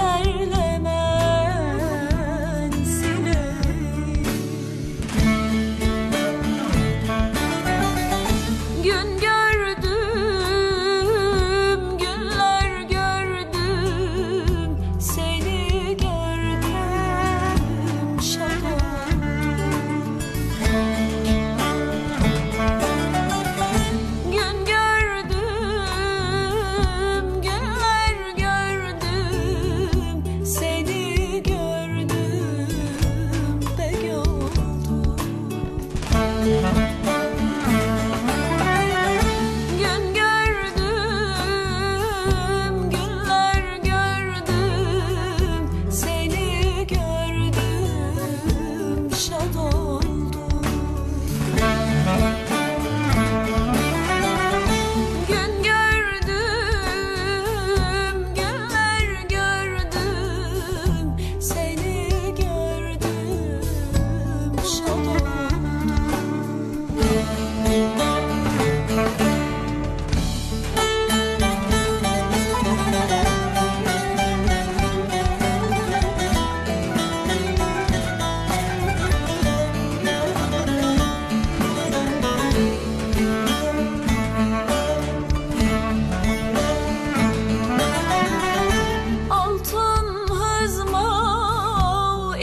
terlemen sileyim. Gün gördüm, günler gördüm, seni gördüm, şad oldum. Gün gördüm, günler gördüm, seni gördüm, pek oldum. Gün gördüm, günler gördüm, seni gördüm, şad oldum. Gün gördüm, günler gördüm, seni gördüm, şad oldum. Altın hızma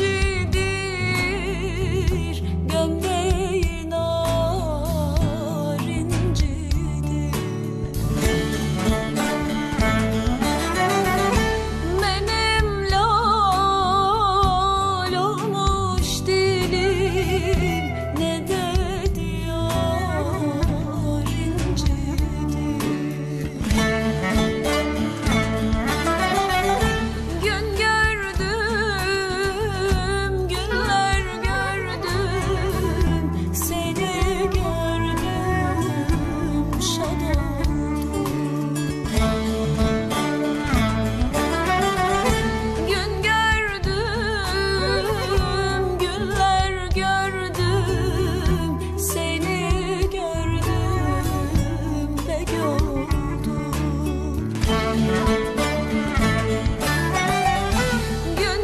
incidir, gömleğin arincidir. Benim lal olmuş dilim, ne de diyor incidir. Gün gördüm, günler gördüm, seni gördüm, şad oldum. Gün gördüm, günler gördüm, seni gördüm, pek oldum. Gün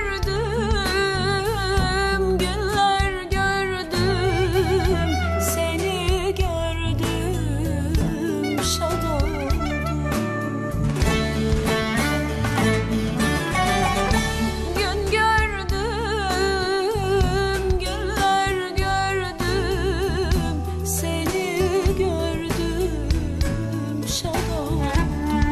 gördüm, günler gördüm, seni gördüm, şad oldum. Gün gördüm, günler gördüm, seni gördüm, şad oldum.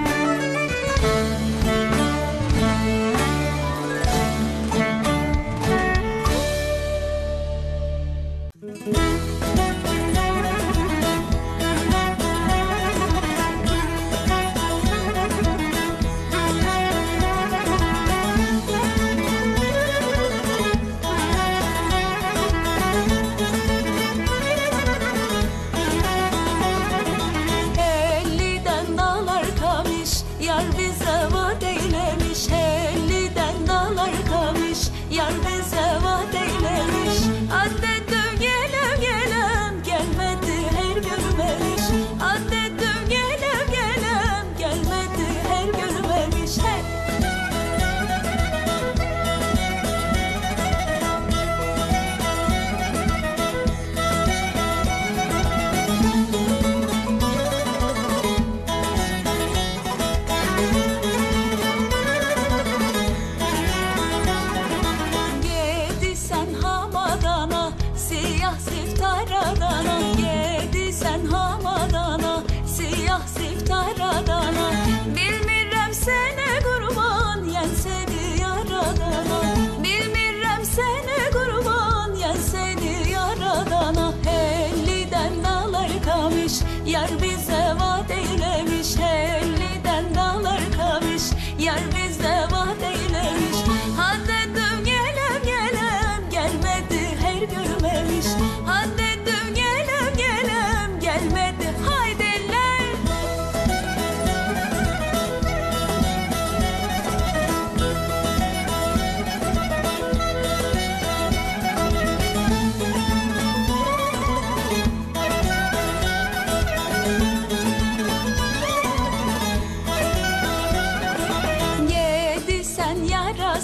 Elliden dağlar kamış, yar bize vaat eylemiş. Elliden dağlar kamış, yar bize vaat eylemiş. Adettim gelem gelem, gelmedi her görmemiş. Adettim gelem gelem, gelmedi her görmemiş. Hey! Yedisen hamadana, siyah siftaradana. Yedisen hamadana, siyah siftaradana. Bilmirem sene kurban, yen seni yaradana. Bilmirem sene kurban, yen seni yaradana. Elliden dağlar kamış, yar bize vaat eylemiş. Elliden dağlar kamış, yar bize vaat eylemiş. Haddedim gelem gelem, gelmedi her görmemiş. Haddedim gelem gelem, gelmedi haydeller. Yedi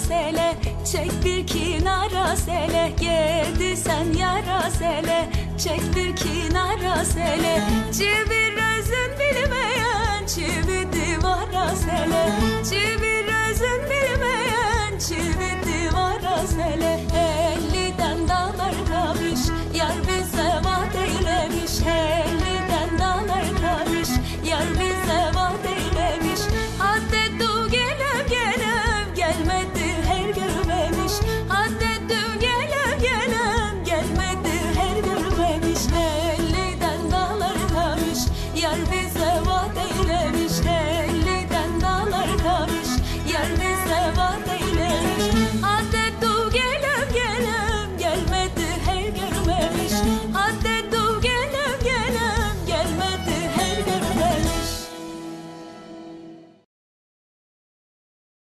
sele, çek bir kinara sele. Geldi sen yara sele, çek bir kinara sele. Çivir özün bilmeyen çivi divara sele. Çivir özün bilmeyen çivi divara sele.